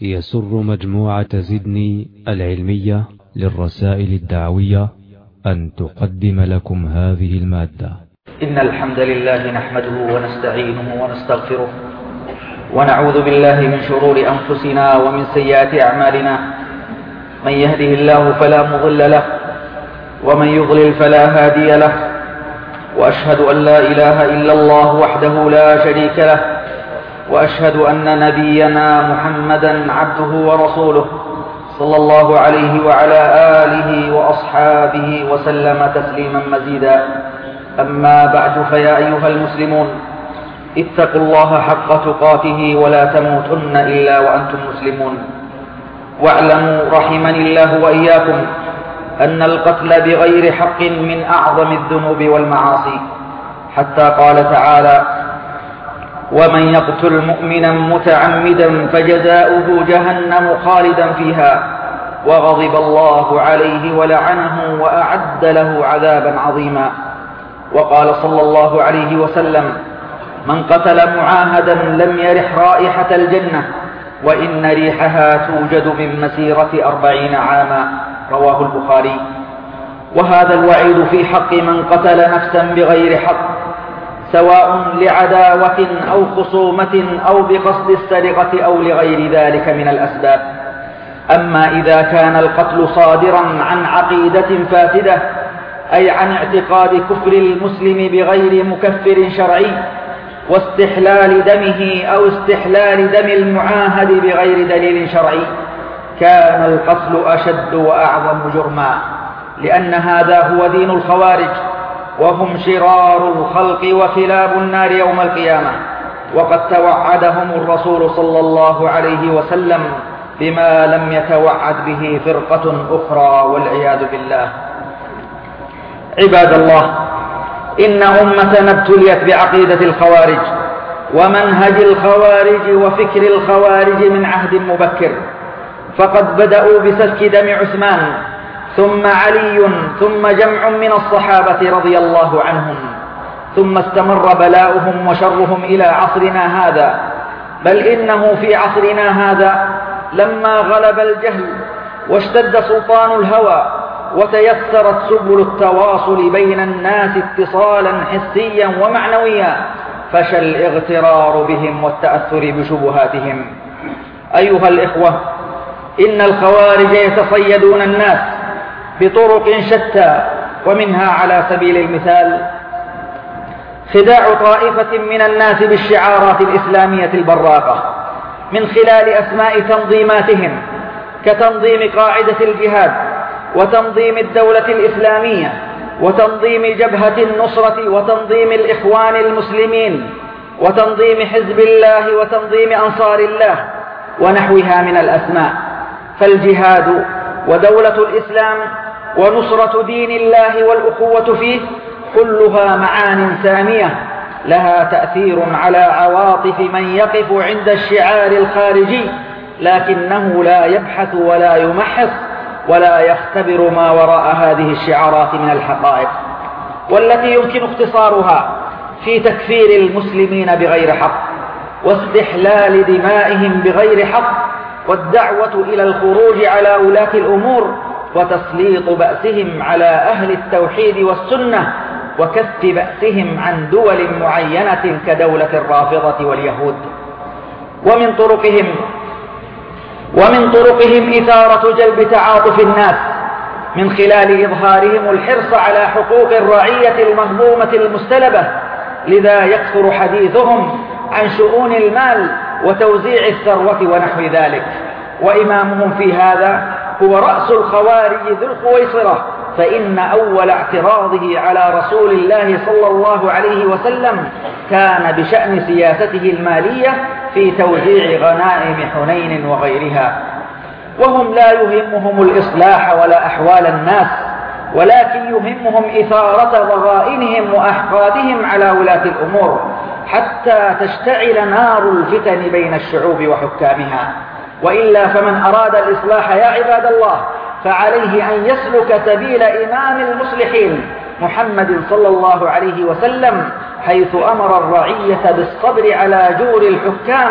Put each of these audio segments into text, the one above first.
يسر مجموعة زدني العلمية للرسائل الدعوية أن تقدم لكم هذه المادة. إن الحمد لله نحمده ونستعينه ونستغفره ونعوذ بالله من شرور أنفسنا ومن سيئات أعمالنا. من يهده الله فلا مضل له ومن يضلل فلا هادي له، وأشهد أن لا إله إلا الله وحده لا شريك له، وأشهد أن نبينا محمدا عبده ورسوله صلى الله عليه وعلى آله وأصحابه وسلم تسليما مزيدا. أما بعد، فيا أيها المسلمون، اتقوا الله حق تقاته ولا تموتن إلا وأنتم مسلمون. واعلموا رحمني الله وإياكم أن القتل بغير حق من أعظم الذنوب والمعاصي، حتى قال تعالى: ومن يقتل مؤمنا متعمدا فجزاؤه جهنم خالدا فيها وغضب الله عليه ولعنه وأعد له عذابا عظيما. وقال صلى الله عليه وسلم: من قتل معاهدا لم يرح رائحة الجنة وإن ريحها توجد من مسيرة 40 عاما. رواه البخاري. وهذا الوعيد في حق من قتل نفسا بغير حق، سواء لعداوة أو خصومة أو بقصد السرقة أو لغير ذلك من الأسباب. أما إذا كان القتل صادرا عن عقيدة فاسدة، أي عن اعتقاد كفر المسلم بغير مكفر شرعي، واستحلال دمه أو استحلال دم المعاهد بغير دليل شرعي، كان القتل أشد وأعظم جرما، لأن هذا هو دين الخوارج، وهم شرار الخلق وكلاب النار يوم القيامة. وقد توعدهم الرسول صلى الله عليه وسلم بما لم يتوعد به فرقة أخرى، والعياذ بالله. عباد الله، إن أمتنا ابتليت بعقيدة الخوارج ومنهج الخوارج وفكر الخوارج من عهد مبكر، فقد بدأوا بسفك دم عثمان ثم علي ثم جمع من الصحابة رضي الله عنهم، ثم استمر بلاؤهم وشرهم إلى عصرنا هذا. بل إنه في عصرنا هذا لما غلب الجهل واشتد سلطان الهوى وتيسرت سبل التواصل بين الناس اتصالا حسيا ومعنويا، فشى الاغترار بهم والتأثر بشبهاتهم. أيها الإخوة، إن الخوارج يتصيدون الناس بطرق شتى، ومنها على سبيل المثال خداع طائفة من الناس بالشعارات الإسلامية البراقة من خلال أسماء تنظيماتهم، كتنظيم قاعدة الجهاد، وتنظيم الدولة الإسلامية، وتنظيم جبهة النصرة، وتنظيم الإخوان المسلمين، وتنظيم حزب الله، وتنظيم أنصار الله، ونحوها من الأسماء. فالجهاد ودولة الإسلام ونصرة دين الله والأخوة فيه كلها معان سامية لها تأثير على عواطف من يقف عند الشعار الخارجي، لكنه لا يبحث ولا يمحص ولا يختبر ما وراء هذه الشعارات من الحقائق، والتي يمكن اختصارها في تكفير المسلمين بغير حق، واستحلال دمائهم بغير حق، والدعوة إلى الخروج على ولاة الأمور، وتسليط بأسهم على أهل التوحيد والسنة، وكف بأسهم عن دول معينة كدولة الرافضة واليهود. ومن طرقهم إثارة جلب تعاطف الناس من خلال إظهارهم الحرص على حقوق الرعية المهضومة المستلبة، لذا يكثر حديثهم عن شؤون المال وتوزيع الثروة ونحو ذلك. وإمامهم في هذا هو رأس الخوارج ذو الخويصرة، فإن أول اعتراضه على رسول الله صلى الله عليه وسلم كان بشأن سياسته المالية في توزيع غنائم حنين وغيرها. وهم لا يهمهم الإصلاح ولا أحوال الناس، ولكن يهمهم إثارة ضغائنهم وأحقادهم على ولاة الأمور، حتى تشتعل نار الفتن بين الشعوب وحكامها. وإلا فمن أراد الإصلاح يا عباد الله فعليه أن يسلك سبيل إمام المصلحين محمد صلى الله عليه وسلم، حيث أمر الرعية بالصبر على جور الحكام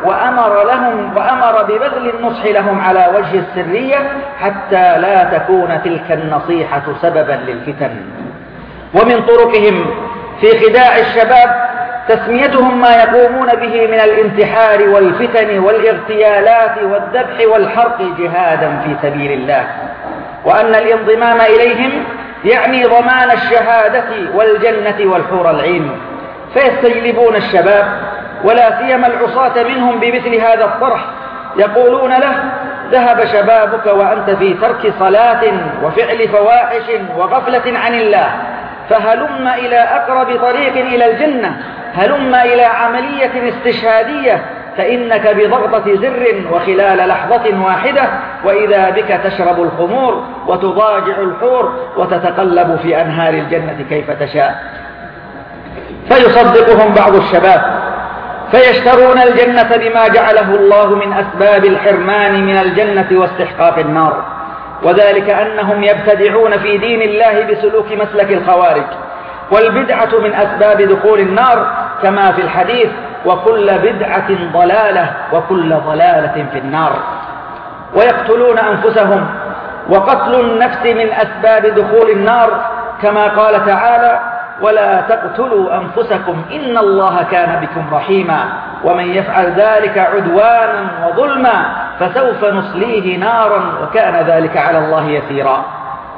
وأمر ببذل النصح لهم على وجه السرية حتى لا تكون تلك النصيحة سببا للفتن. ومن طرقهم في خداع الشباب تسميتهم ما يقومون به من الانتحار والفتن والاغتيالات والذبح والحرق جهادا في سبيل الله، وأن الانضمام إليهم يعني ضمان الشهادة والجنة والحور العين، فيستجلبون الشباب ولا سيما العصاة منهم بمثل هذا الطرح، يقولون له: ذهب شبابك وأنت في ترك صلاة وفعل فواحش وغفلة عن الله، فهلم إلى أقرب طريق إلى الجنة، هلم إلى عملية استشهادية، فإنك بضغطة زر وخلال لحظة واحدة وإذا بك تشرب الخمور وتضاجع الحور وتتقلب في أنهار الجنة كيف تشاء. فيصدقهم بعض الشباب فيشترون الجنة بما جعله الله من أسباب الحرمان من الجنة واستحقاق النار، وذلك أنهم يبتدعون في دين الله بسلوك مسلك الخوارج، والبدعة من أسباب دخول النار كما في الحديث: وكل بدعة ضلالة وكل ضلالة في النار. ويقتلون أنفسهم، وقتل النفس من أسباب دخول النار كما قال تعالى: ولا تقتلوا أنفسكم إن الله كان بكم رحيما ومن يفعل ذلك عدوانا وظلما فسوف نصليه نارا وكان ذلك على الله يسيرا.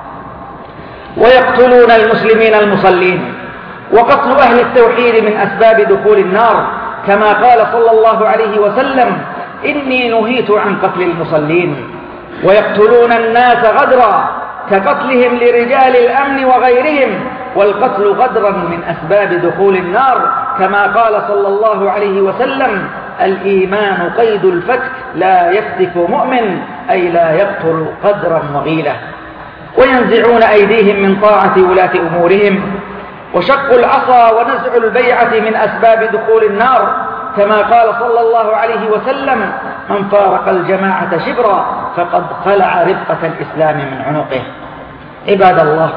ويقتلون المسلمين المصلين، وقتل أهل التوحيد من أسباب دخول النار كما قال صلى الله عليه وسلم: إني نهيت عن قتل المصلين. ويقتلون الناس غدرا كقتلهم لرجال الأمن وغيرهم، والقتل غدرا من أسباب دخول النار كما قال صلى الله عليه وسلم: الإيمان قيد الفتك لا يفتك مؤمن، أي لا يقتل قدرا وغيلة. وينزعون أيديهم من طاعة ولاة أمورهم، وشق العصا ونزع البيعة من أسباب دخول النار كما قال صلى الله عليه وسلم: من فارق الجماعة شبرا فقد خلع ربقة الإسلام من عنقه. عباد الله،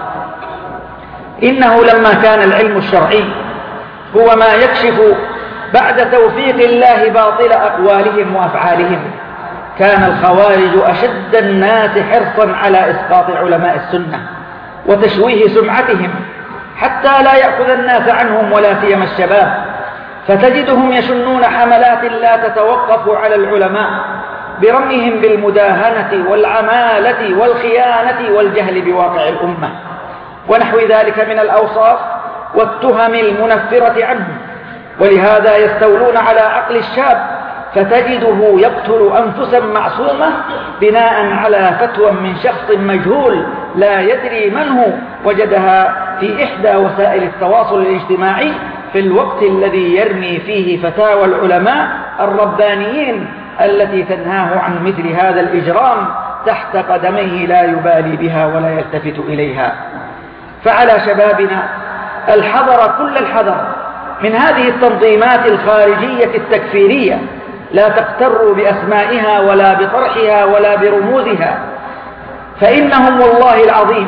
إنه لما كان العلم الشرعي هو ما يكشف بعد توفيق الله باطل أقوالهم وأفعالهم، كان الخوارج أشد الناس حرصا على إسقاط علماء السنة وتشويه سمعتهم حتى لا يأخذ الناس عنهم ولا سيما الشباب، فتجدهم يشنون حملات لا تتوقف على العلماء برميهم بالمداهنة والعمالة والخيانة والجهل بواقع الأمة ونحو ذلك من الأوصاف والتهم المنفرة عنهم. ولهذا يستولون على عقل الشاب فتجده يقتل أنفسا معصومة بناء على فتوى من شخص مجهول لا يدري من هو وجدها في إحدى وسائل التواصل الاجتماعي في الوقت الذي يرمي فيه فتاوى العلماء الربانيين التي تنهاه عن مثل هذا الإجرام تحت قدميه لا يبالي بها ولا يلتفت إليها. فعلى شبابنا الحذر كل الحذر من هذه التنظيمات الخارجية التكفيرية، لا تغتروا بأسمائها ولا بطرحها ولا برموزها، فإنهم والله العظيم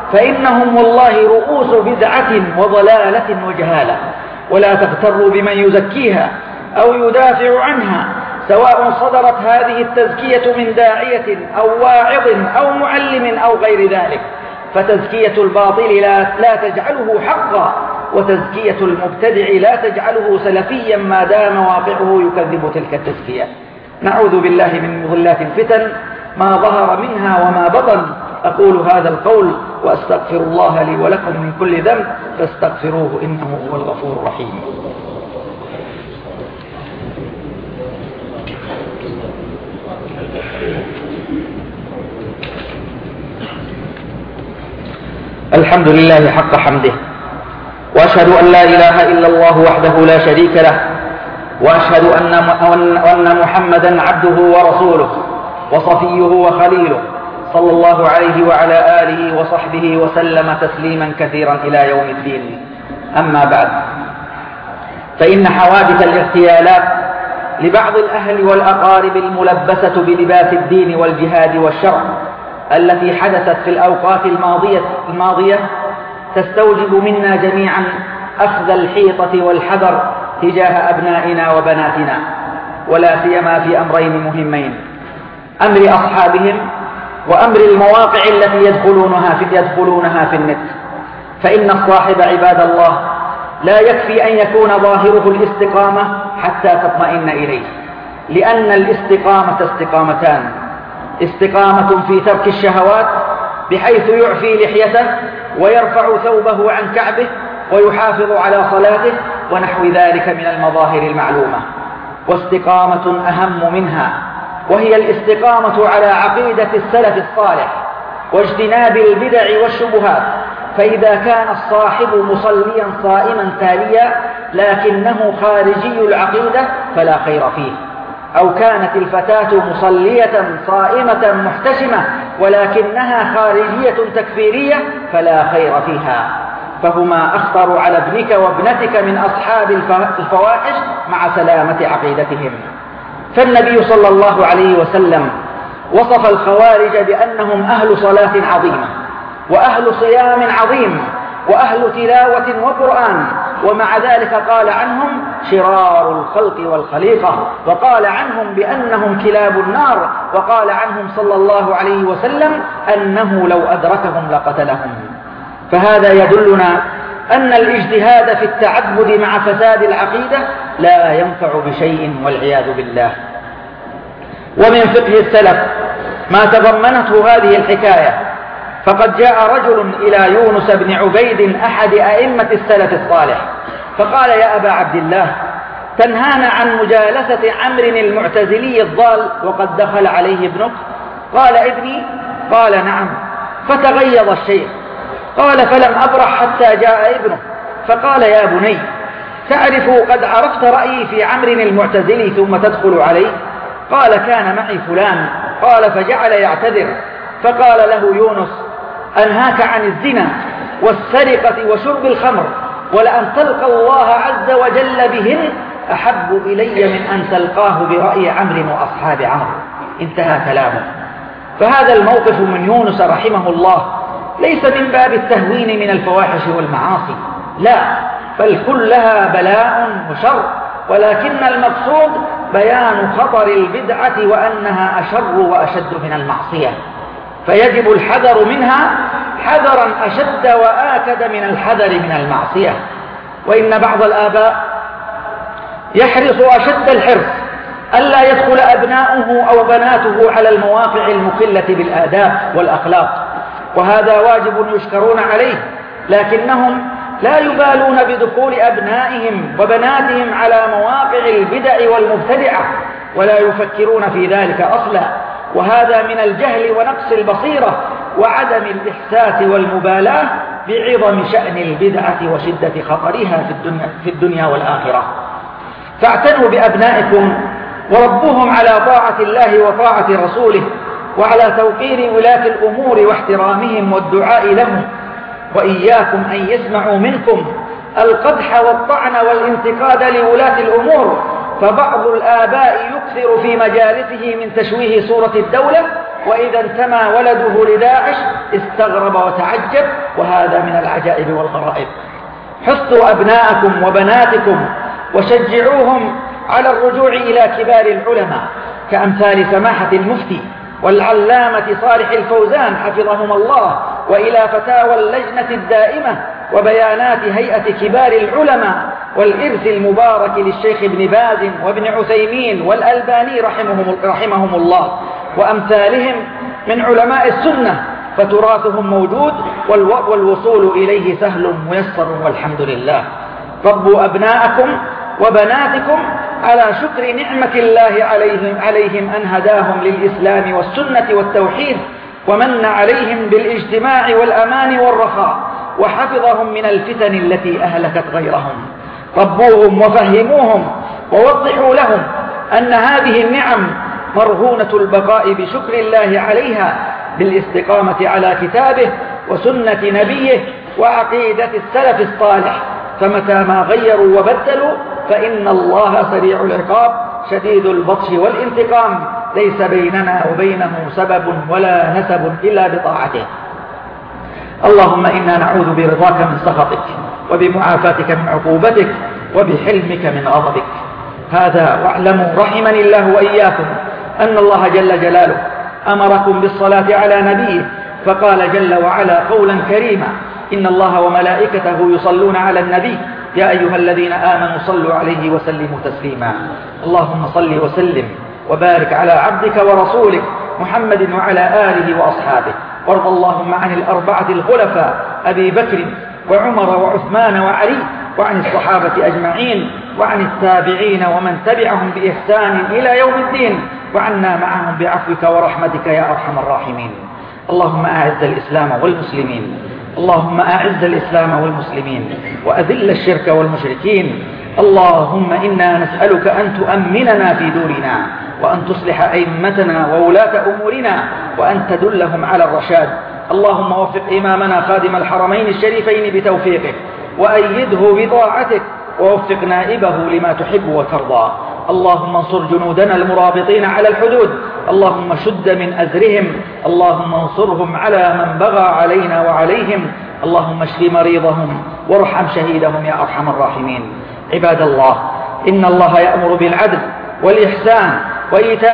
رؤوس بدعة وضلالة وجهالة، ولا تغتروا بمن يزكيها أو يدافع عنها، سواء صدرت هذه التزكية من داعية أو واعظ أو معلم أو غير ذلك، فتزكية الباطل لا تجعله حقا، وتزكية المبتدع لا تجعله سلفيا ما دام واقعه يكذب تلك التزكية. نعوذ بالله من مضلات الفتن ما ظهر منها وما بطن. أقول هذا القول وأستغفر الله لي ولكم من كل ذنب فاستغفروه إنه هو الغفور الرحيم. الحمد لله حق حمده، وأشهد أن لا إله إلا الله وحده لا شريك له، وأشهد أن محمدا عبده ورسوله وصفيه وخليله صلى الله عليه وعلى آله وصحبه وسلم تسليما كثيرا إلى يوم الدين. أما بعد، فإن حوادث الاغتيالات لبعض الأهل والأقارب الملبسة بلباس الدين والجهاد والشرع التي حدثت في الأوقات الماضية تستوجب منا جميعا أخذ الحيطة والحذر تجاه أبنائنا وبناتنا، ولا سيما في أمرين مهمين: أمر أصحابهم وأمر المواقع التي يدخلونها في النت. فإن الصاحب عباد الله لا يكفي أن يكون ظاهره الاستقامة حتى تطمئن إليه، لأن الاستقامة استقامتان: استقامة في ترك الشهوات بحيث يعفي لحيته ويرفع ثوبه عن كعبه ويحافظ على صلاته ونحو ذلك من المظاهر المعلومة، واستقامة أهم منها وهي الاستقامة على عقيدة السلف الصالح واجتناب البدع والشبهات. فإذا كان الصاحب مصليا صائما تاليا لكنه خارجي العقيدة فلا خير فيه، أو كانت الفتاة مصلية صائمة محتشمة ولكنها خارجية تكفيرية فلا خير فيها، فهما أخطر على ابنك وابنتك من أصحاب الفواحش مع سلامة عقيدتهم. فالنبي صلى الله عليه وسلم وصف الخوارج بأنهم أهل صلاة عظيمة وأهل صيام عظيم وأهل تلاوة وقرآن، ومع ذلك قال عنهم شرار الخلق والخليقة، وقال عنهم بأنهم كلاب النار، وقال عنهم صلى الله عليه وسلم أنه لو أدركهم لقتلهم. فهذا يدلنا أن الاجتهاد في التعبد مع فساد العقيدة لا ينفع بشيء والعياذ بالله. ومن فقه السلف ما تضمنته هذه الحكاية، فقد جاء رجل إلى يونس بن عبيد أحد أئمة السلف الصالح فقال: يا أبا عبد الله، تنهانا عن مجالسة عمرو المعتزلي الضال وقد دخل عليه ابنك؟ قال: ابني؟ قال: نعم. فتغيظ الشيخ، قال: فلم أبرح حتى جاء ابنه، فقال: يا بني، تعرف قد عرفت رأيي في عمرو المعتزلي ثم تدخل عليه؟ قال: كان معي فلان. قال: فجعل يعتذر، فقال له يونس: أنهاك عن الزنا والسرقة وشرب الخمر، ولأن تلقى الله عز وجل بهن أحب إلي من أن تلقاه برأي عمرو وأصحاب عمرو. انتهى كلامه. فهذا الموقف من يونس رحمه الله ليس من باب التهوين من الفواحش والمعاصي، لا، بل كلها بلاء وشر، ولكن المقصود بيان خطر البدعة وأنها أشر وأشد من المعصية، فيجب الحذر منها حذرا أشد وآكد من الحذر من المعصية. وإن بعض الآباء يحرص أشد الحرص ألا يدخل أبناؤه أو بناته على المواقع المخلة بالآداب والأخلاق، وهذا واجب يشكرون عليه، لكنهم لا يبالون بدخول أبنائهم وبناتهم على مواقع البدع والمبتدعة ولا يفكرون في ذلك أصلا، وهذا من الجهل ونقص البصيرة وعدم الإحساس والمبالاة بعظم شأن البدعة وشدة خطرها في الدنيا والآخرة. فاعتنوا بأبنائكم وربوهم على طاعة الله وطاعة رسوله وعلى توقير ولاة الأمور واحترامهم والدعاء لهم، وإياكم أن يسمعوا منكم القدح والطعن والانتقاد لولاة الأمور، فبعض الآباء يكثر في مجالسه من تشويه صورة الدولة، وإذا انتمى ولده لداعش استغرب وتعجب، وهذا من العجائب والغرائب. حثوا أبناءكم وبناتكم وشجعوهم على الرجوع إلى كبار العلماء كأمثال سماحة المفتي والعلامة صالح الفوزان حفظهم الله، وإلى فتاوى اللجنة الدائمة وبيانات هيئة كبار العلماء والإرث المبارك للشيخ ابن باز وابن عثيمين والألباني رحمهم الله وأمثالهم من علماء السنة، فتراثهم موجود والوصول إليه سهل ميسر والحمد لله. ربوا أبناءكم وبناتكم على شكر نعمة الله عليهم أن هداهم للإسلام والسنة والتوحيد، ومن عليهم بالاجتماع والأمان والرخاء، وحفظهم من الفتن التي أهلكت غيرهم. ربوهم وفهموهم ووضحوا لهم أن هذه النعم مرهونة البقاء بشكر الله عليها بالاستقامة على كتابه وسنة نبيه وعقيدة السلف الصالح، فمتى ما غيروا وبدلوا فإن الله سريع العقاب شديد البطش والانتقام، ليس بيننا وبينه سبب ولا نسب إلا بطاعته. اللهم إنا نعوذ برضاك من سخطك وبمعافاتك من عقوبتك وبحلمك من غضبك. هذا واعلموا رحمني الله وإياكم أن الله جل جلاله أمركم بالصلاة على نبيه، فقال جل وعلا قولا كريما: إن الله وملائكته يصلون على النبي يا أيها الذين آمنوا صلوا عليه وسلموا تسليما. اللهم صل وسلم وبارك على عبدك ورسولك محمد وعلى آله وأصحابه، وارض اللهم عن الأربعة الخلفاء أبي بكر وعمر وعثمان وعلي، وعن الصحابة أجمعين، وعن التابعين ومن تبعهم بإحسان إلى يوم الدين، وعنا معهم بعفوك ورحمتك يا أرحم الراحمين. اللهم أعز الإسلام والمسلمين، اللهم أعز الإسلام والمسلمين وأذل الشرك والمشركين. اللهم إنا نسألك أن تؤمننا في دورنا، وأن تصلح أئمتنا وولاة أمورنا، وأن تدلهم على الرشاد. اللهم وفق إمامنا خادم الحرمين الشريفين بتوفيقك، وأيده بطاعتك، ووفق نائبه لما تحب وترضى. اللهم انصر جنودنا المرابطين على الحدود، اللهم شد من أزرهم، اللهم انصرهم على من بغى علينا وعليهم، اللهم اشف مريضهم وارحم شهيدهم يا أرحم الراحمين. عباد الله، إن الله يأمر بالعدل والإحسان وإيتاء.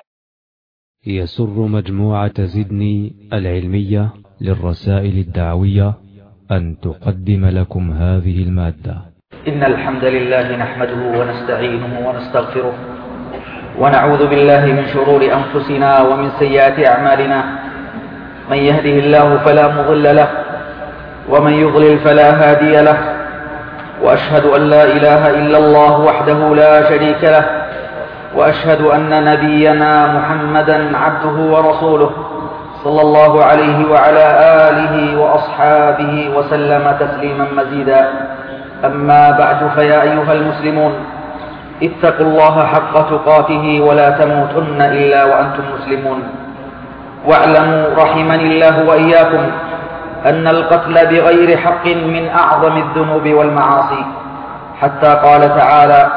يسر مجموعة زدني العلمية للرسائل الدعوية أن تقدم لكم هذه المادة. إن الحمد لله نحمده ونستعينه ونستغفره، ونعوذ بالله من شرور أنفسنا ومن سيئات أعمالنا. من يهده الله فلا مضل له، ومن يضلل فلا هادي له، وأشهد أن لا إله إلا الله وحده لا شريك له، وأشهد أن نبينا محمدا عبده ورسوله صلى الله عليه وعلى آله وأصحابه وسلم تسليما مزيدا. أما بعد، فيا أيها المسلمون، اتقوا الله حق تقاته ولا تموتن إلا وأنتم مسلمون. واعلموا رحمني الله وإياكم أن القتل بغير حق من أعظم الذنوب والمعاصي، حتى قال تعالى: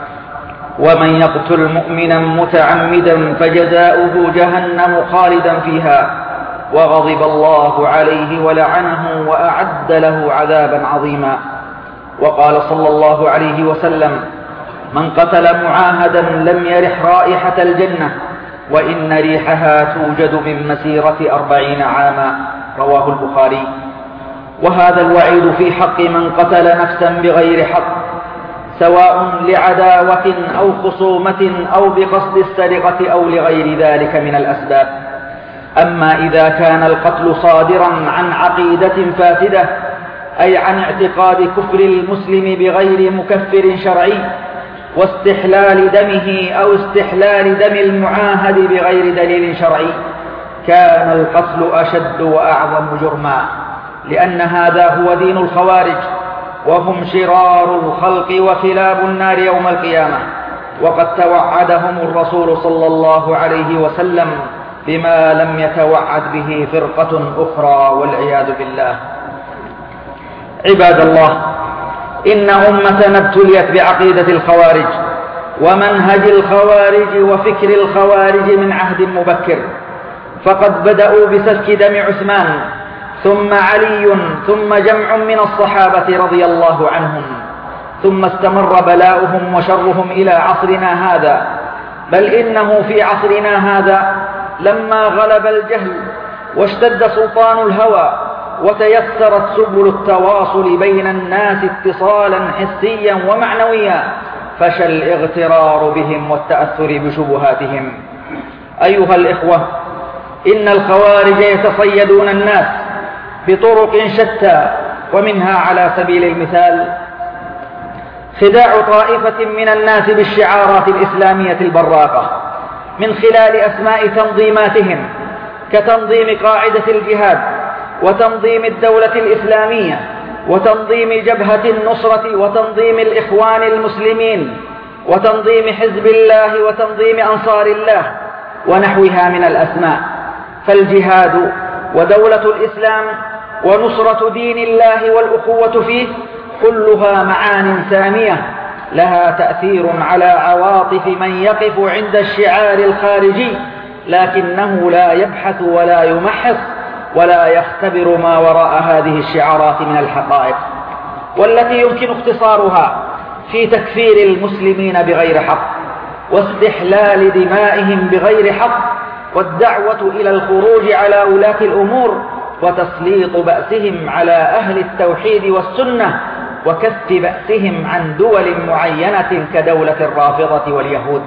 ومن يقتل مؤمنا متعمدا فجزاؤه جهنم خالدا فيها وغضب الله عليه ولعنه وأعد له عذابا عظيما. وقال صلى الله عليه وسلم: من قتل معاهدا لم يرح رائحة الجنة، وإن ريحها توجد من مسيرة 40 عاما. رواه البخاري. وهذا الوعيد في حق من قتل نفسا بغير حق، سواء لعداوة أو خصومة أو بقصد السرقة أو لغير ذلك من الأسباب. أما إذا كان القتل صادرا عن عقيدة فاسدة، أي عن اعتقاد كفر المسلم بغير مكفر شرعي، واستحلال دمه أو استحلال دم المعاهد بغير دليل شرعي، كان القتل أشد وأعظم جرما، لأن هذا هو دين الخوارج، وهم شرار الخلق وكلاب النار يوم القيامة. وقد توعدهم الرسول صلى الله عليه وسلم بما لم يتوعد به فرقة أخرى والعياذ بالله. عباد الله، إن أمتنا ابتليت بعقيدة الخوارج ومنهج الخوارج وفكر الخوارج من عهد مبكر، فقد بدأوا بسفك دم عثمان ثم علي ثم جمع من الصحابة رضي الله عنهم، ثم استمر بلاؤهم وشرهم إلى عصرنا هذا. بل إنه في عصرنا هذا لما غلب الجهل واشتد سلطان الهوى وتيسرت سبل التواصل بين الناس اتصالا حسيا ومعنويا، فشى الاغترار بهم والتأثر بشبهاتهم. أيها الإخوة، إن الخوارج يتصيدون الناس بطرق شتى، ومنها على سبيل المثال خداع طائفة من الناس بالشعارات الإسلامية البراقة من خلال أسماء تنظيماتهم، كتنظيم قاعدة الجهاد، وتنظيم الدولة الإسلامية، وتنظيم جبهة النصرة، وتنظيم الإخوان المسلمين، وتنظيم حزب الله، وتنظيم أنصار الله، ونحوها من الأسماء. فالجهاد ودولة الإسلام ونصرة دين الله والأخوة فيه كلها معان سامية لها تأثير على عواطف من يقف عند الشعار الخارجي، لكنه لا يبحث ولا يمحص ولا يختبر ما وراء هذه الشعارات من الحقائق، والتي يمكن اختصارها في تكفير المسلمين بغير حق واستحلال دمائهم بغير حق، والدعوة إلى الخروج على ولاة الأمور، وتسليط بأسهم على أهل التوحيد والسنة، وكف بأسهم عن دول معينة كدولة الرافضة واليهود.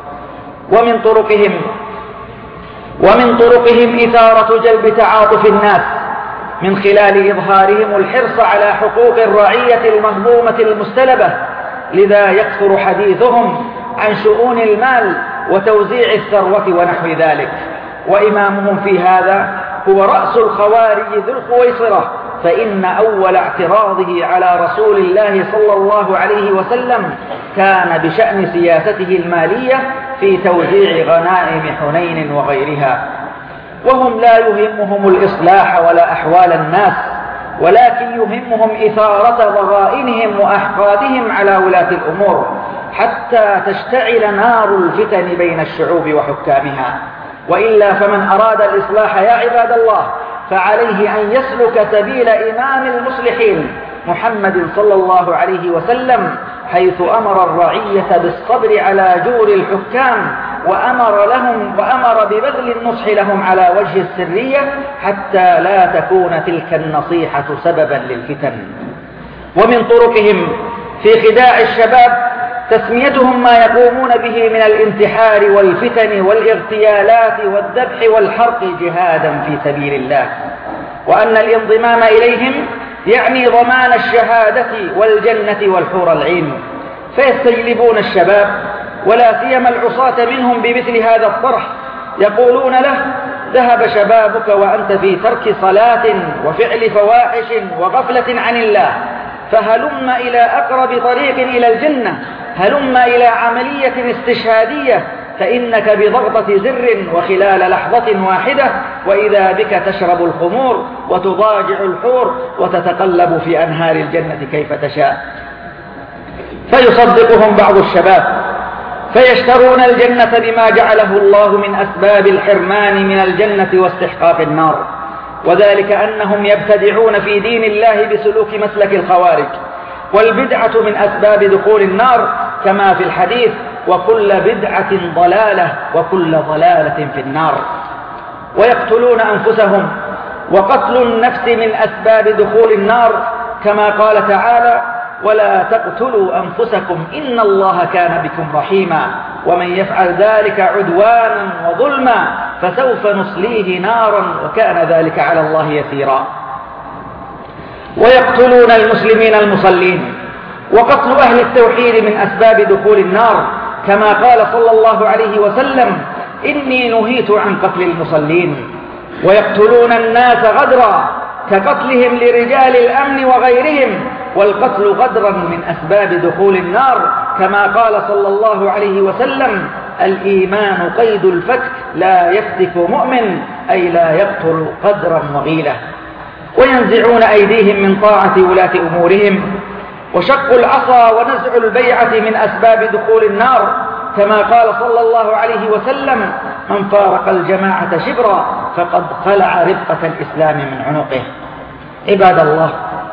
ومن طرقهم إثارة جلب تعاطف الناس من خلال إظهارهم الحرص على حقوق الرعية المهضومة المستلبة، لذا يكثر حديثهم عن شؤون المال وتوزيع الثروة ونحو ذلك. وإمامهم في هذا هو رأس الخوارج ذو الخويصرة، فإن أول اعتراضه على رسول الله صلى الله عليه وسلم كان بشأن سياسته المالية في توزيع غنائم حنين وغيرها. وهم لا يهمهم الإصلاح ولا أحوال الناس، ولكن يهمهم إثارة ضغائنهم وأحقادهم على ولاة الأمور، حتى تشتعل نار الفتن بين الشعوب وحكامها. وإلا فمن أراد الإصلاح يا عباد الله فعليه أن يسلك سبيل إمام المصلحين محمد صلى الله عليه وسلم، حيث أمر الرعية بالصبر على جور الحكام، وأمر ببذل النصح لهم على وجه السرية، حتى لا تكون تلك النصيحة سببا للفتن. ومن طرقهم في خداع الشباب تسميتهم ما يقومون به من الانتحار والفتن والاغتيالات والذبح والحرق جهادا في سبيل الله، وأن الانضمام إليهم يعني ضمان الشهادة والجنة والحور العين، فيستجلبون الشباب ولا سيما العصاة منهم بمثل هذا الطرح، يقولون له: ذهب شبابك وأنت في ترك صلاة وفعل فواحش وغفلة عن الله، فهلم إلى أقرب طريق إلى الجنة، هلم إلى عملية استشهادية، فإنك بضغطة زر وخلال لحظة واحدة وإذا بك تشرب الخمور وتضاجع الحور وتتقلب في أنهار الجنة كيف تشاء. فيصدقهم بعض الشباب فيشترون الجنة بما جعله الله من أسباب الحرمان من الجنة واستحقاق النار، وذلك أنهم يبتدعون في دين الله بسلوك مسلك الخوارج، والبدعة من أسباب دخول النار كما في الحديث: وكل بدعة ضلالة وكل ضلالة في النار. ويقتلون أنفسهم، وقتل النفس من أسباب دخول النار كما قال تعالى: ولا تقتلوا أنفسكم إن الله كان بكم رحيما ومن يفعل ذلك عدوانا وظلما فسوف نصليه نارا وكان ذلك على الله يسيرا. ويقتلون المسلمين المصلين، وقتل أهل التوحيد من أسباب دخول النار كما قال صلى الله عليه وسلم: إني نهيت عن قتل المصلين. ويقتلون الناس غدرا كقتلهم لرجال الأمن وغيرهم، والقتل غدرا من أسباب دخول النار كما قال صلى الله عليه وسلم: الإيمان قيد الفتك لا يفتك مؤمن، أي لا يقتل قدرا وغيلة. وينزعون أيديهم من طاعة ولاة أمورهم، وشق العصا ونزع البيعة من أسباب دخول النار كما قال صلى الله عليه وسلم: من فارق الجماعة شبرا فقد خلع ربقة الإسلام من عنقه. عباد الله،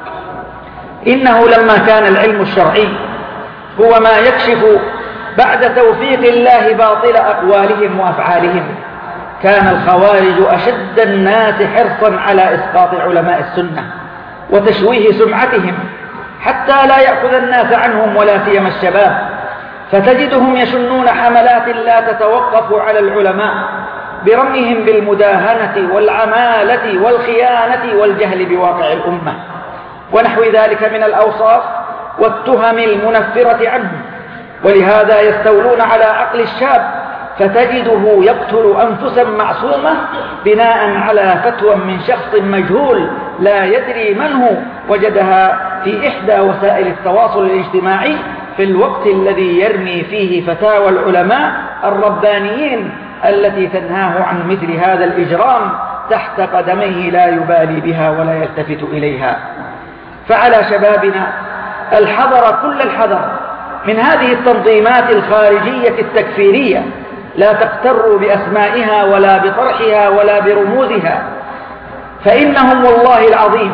إنه لما كان العلم الشرعي هو ما يكشف بعد توفيق الله باطل أقوالهم وأفعالهم، كان الخوارج أشد الناس حرصا على إسقاط علماء السنة وتشويه سمعتهم، حتى لا يأخذ الناس عنهم ولا سيما الشباب، فتجدهم يشنون حملات لا تتوقف على العلماء برميهم بالمداهنة والعمالة والخيانة والجهل بواقع الأمة ونحو ذلك من الأوصاف والتهم المنفرة عنهم. ولهذا يستولون على عقل الشاب، فتجده يقتل أنفسا معصومة بناء على فتوى من شخص مجهول لا يدري من هو، وجدها في إحدى وسائل التواصل الاجتماعي في الوقت الذي يرمي فيه فتاوى العلماء الربانيين التي تنهاه عن مثل هذا الإجرام تحت قدميه، لا يبالي بها ولا يلتفت إليها. فعلى شبابنا الحذر كل الحذر من هذه التنظيمات الخارجية التكفيرية، لا تغتروا بأسمائها ولا بطرحها ولا برموزها، فإنهم والله العظيم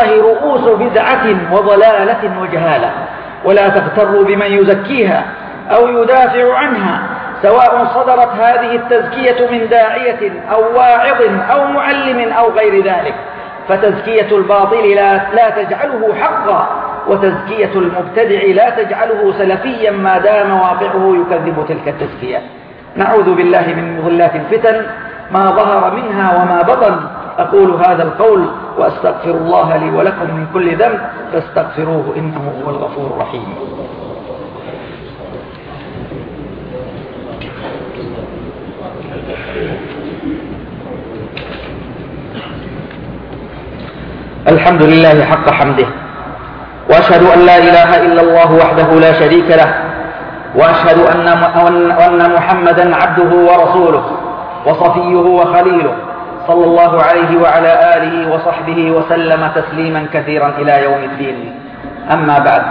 رؤوس بدعة وضلالة وجهالة. ولا تغتروا بمن يزكيها أو يدافع عنها، سواء صدرت هذه التزكية من داعية أو واعظ أو معلم أو غير ذلك، فتزكية الباطل لا تجعله حقا، وتزكية المبتدع لا تجعله سلفيا ما دام واقعه يكذب تلك التزكية. نعوذ بالله من مضلات الفتن ما ظهر منها وما بطن. أقول هذا القول وأستغفر الله لي ولكم من كل ذنب فاستغفروه إنه هو الغفور الرحيم. الحمد لله حق حمده، وأشهد أن لا إله إلا الله وحده لا شريك له، وأشهد أن محمدا عبده ورسوله وصفيه وخليله، صلى الله عليه وعلى آله وصحبه وسلم تسليما كثيرا إلى يوم الدين. أما بعد،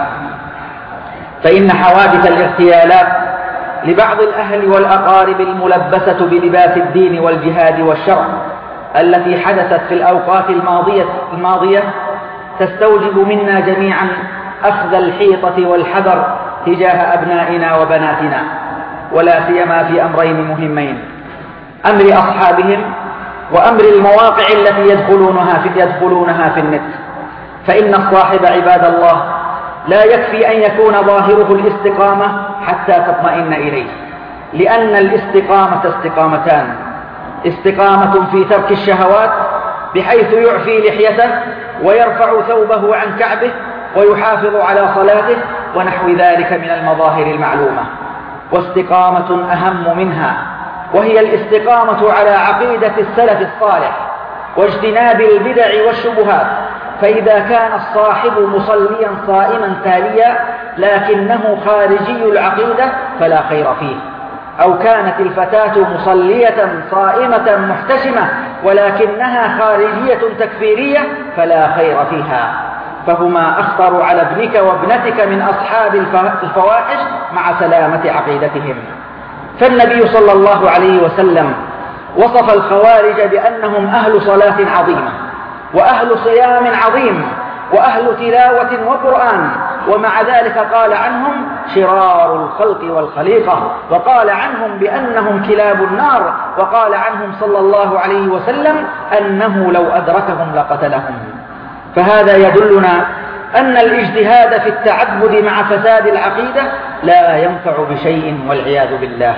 فإن حوادث الاغتيالات لبعض الأهل والأقارب الملبسة بلباس الدين والجهاد والشرع التي حدثت في الأوقات الماضية تستوجب منا جميعا أخذ الحيطة والحذر تجاه أبنائنا وبناتنا، ولا سيما في أمرين مهمين: أمر أصحابهم وأمر المواقع التي يدخلونها في النت. فإن الصاحب عباد الله لا يكفي أن يكون ظاهره الاستقامة حتى تطمئن إليه، لأن الاستقامة استقامتان: استقامة في ترك الشهوات بحيث يعفي لحيته ويرفع ثوبه عن كعبه ويحافظ على صلاته ونحو ذلك من المظاهر المعلومة، واستقامة أهم منها، وهي الاستقامة على عقيدة السلف الصالح واجتناب البدع والشبهات. فإذا كان الصاحب مصليا صائما تاليا لكنه خارجي العقيدة فلا خير فيه، أو كانت الفتاة مصلية صائمة محتشمة ولكنها خارجية تكفيرية فلا خير فيها، فهما أخطر على ابنك وابنتك من أصحاب الفواحش مع سلامة عقيدتهم. فالنبي صلى الله عليه وسلم وصف الخوارج بأنهم أهل صلاة عظيمة وأهل صيام عظيم وأهل تلاوة وقرآن، ومع ذلك قال عنهم شرار الخلق والخليقة، وقال عنهم بأنهم كلاب النار، وقال عنهم صلى الله عليه وسلم أنه لو أدركهم لقتلهم. فهذا يدلنا أن الاجتهاد في التعبد مع فساد العقيدة لا ينفع بشيء والعياذ بالله.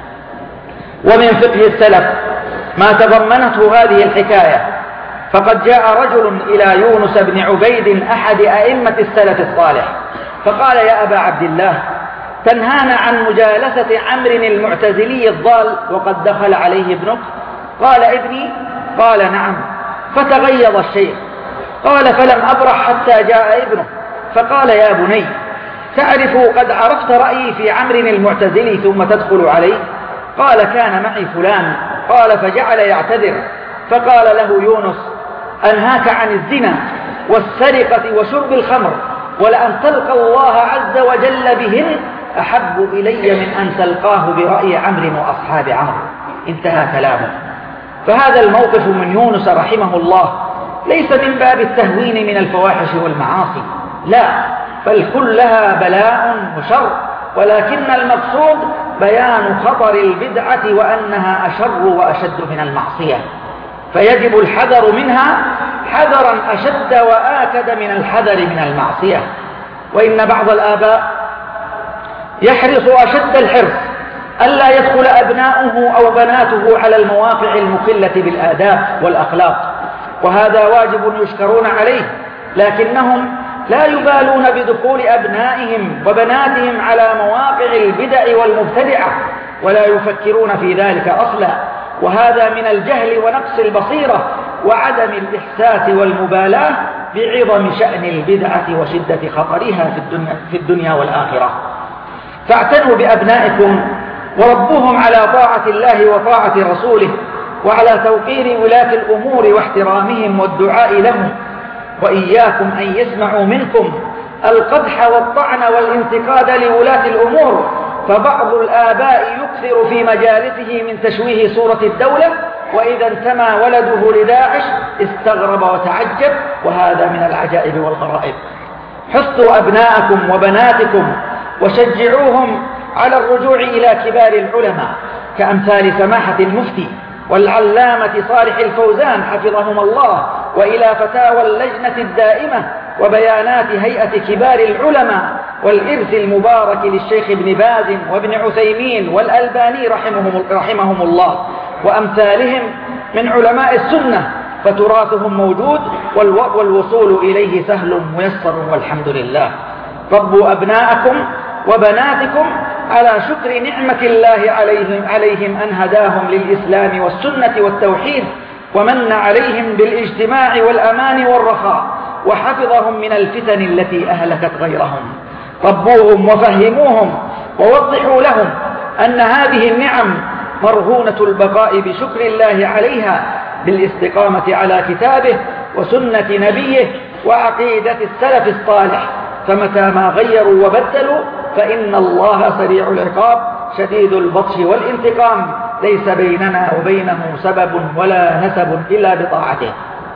ومن فقه السلف ما تضمنته هذه الحكاية، فقد جاء رجل إلى يونس بن عبيد أحد أئمة السلف الصالح فقال: يا أبا عبد الله، تنهانا عن مجالسة عمرو المعتزلي الضال وقد دخل عليه ابنك؟ قال: ابني؟ قال: نعم. فتغيظ الشيخ، قال: فلم أبرح حتى جاء ابنه، فقال: يا بني، تعرف قد عرفت رأيي في عمرو المعتزلي ثم تدخل عليه؟ قال: كان معي فلان. قال: فجعل يعتذر، فقال له يونس: أنهاك عن الزنا والسرقة وشرب الخمر، ولأن تلقى الله عز وجل بهن أحب إلي من أن تلقاه برأي عمرو وأصحاب عمرو. انتهى كلامه. فهذا الموقف من يونس رحمه الله ليس من باب التهوين من الفواحش والمعاصي، لا، بل كلها بلاء وشر، ولكن المقصود بيان خطر البدعة وأنها أشر وأشد من المعصية، فيجب الحذر منها حذرا أشد وآكد من الحذر من المعصية. وإن بعض الآباء يحرص أشد الحرص ألا يدخل أبناؤه أو بناته على المواقع المخلة بالآداب والأخلاق، وهذا واجب يشكرون عليه، لكنهم لا يبالون بدخول أبنائهم وبناتهم على مواقع البدع والمبتدعة ولا يفكرون في ذلك أصلا، وهذا من الجهل ونقص البصيرة وعدم الإحساس والمبالاة بعظم شأن البدعة وشدة خطرها في الدنيا والآخرة. فاعتنوا بأبنائكم وربوهم على طاعة الله وطاعة رسوله، وعلى توقير ولاة الأمور واحترامهم والدعاء لهم، وإياكم أن يسمعوا منكم القدح والطعن والانتقاد لولاة الأمور، فبعض الآباء يكثر في مجالسه من تشويه صورة الدولة، وإذا انتمى ولده لداعش استغرب وتعجب، وهذا من العجائب والغرائب. حثوا أبناءكم وبناتكم وشجعوهم على الرجوع إلى كبار العلماء كأمثال سماحة المفتي والعلامة صالح الفوزان حفظهم الله، وإلى فتاوى اللجنة الدائمة وبيانات هيئة كبار العلماء والإرث المبارك للشيخ ابن باز وابن عثيمين والألباني رحمهم الله وأمثالهم من علماء السنة، فتراثهم موجود والوصول إليه سهل ميسر والحمد لله. ربوا أبناءكم وبناتكم على شكر نعمة الله عليهم أن هداهم للإسلام والسنة والتوحيد، ومن عليهم بالاجتماع والأمان والرخاء، وحفظهم من الفتن التي أهلكت غيرهم. ربوهم وفهموهم ووضحوا لهم أن هذه النعم مرهونة البقاء بشكر الله عليها بالاستقامة على كتابه وسنة نبيه وعقيدة السلف الصالح، فمتى ما غيروا وبدلوا فإن الله سريع العقاب شديد البطش والانتقام، ليس بيننا وبينه سبب ولا نسب إلا بطاعته.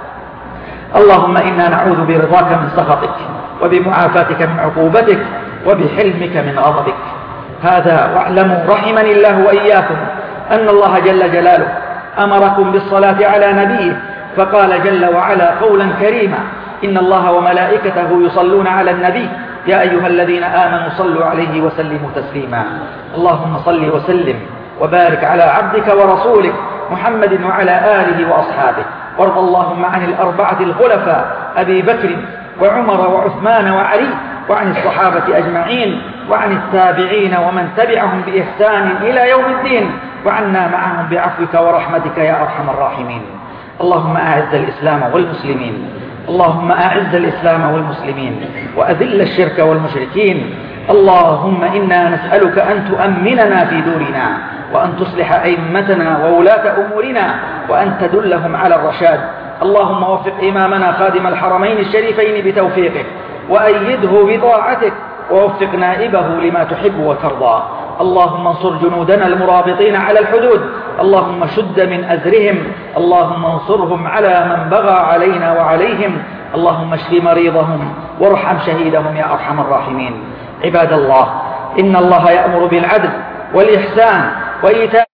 اللهم إنا نعوذ برضاك من سخطك وبمعافاتك من عقوبتك وبحلمك من غضبك. هذا واعلموا رحمني الله وإياكم أن الله جل جلاله أمركم بالصلاة على نبيه، فقال جل وعلا قولا كريما: إن الله وملائكته يصلون على النبي يا أيها الذين آمنوا صلوا عليه وسلموا تسليما. اللهم صل وسلم وبارك على عبدك ورسولك محمد وعلى آله وأصحابه، وارض اللهم عن الأربعة الخلفاء أبي بكر وعمر وعثمان وعلي، وعن الصحابة أجمعين، وعن التابعين ومن تبعهم بإحسان إلى يوم الدين، وعنا معهم بعفوك ورحمتك يا أرحم الراحمين. اللهم أعز الإسلام والمسلمين، اللهم أعز الإسلام والمسلمين وأذل الشرك والمشركين. اللهم إنا نسألك أن تؤمننا في دورنا، وأن تصلح أئمتنا وولاة أمورنا، وأن تدلهم على الرشاد. اللهم وفق إمامنا خادم الحرمين الشريفين بتوفيقك، وأيده بطاعتك، ووفق نائبه لما تحب وترضى. اللهم انصر جنودنا المرابطين على الحدود، اللهم شد من أزرهم، اللهم انصرهم على من بغى علينا وعليهم، اللهم اشف مريضهم وارحم شهيدهم يا أرحم الراحمين. عباد الله، إن الله يأمر بالعدل والإحسان وإيتاء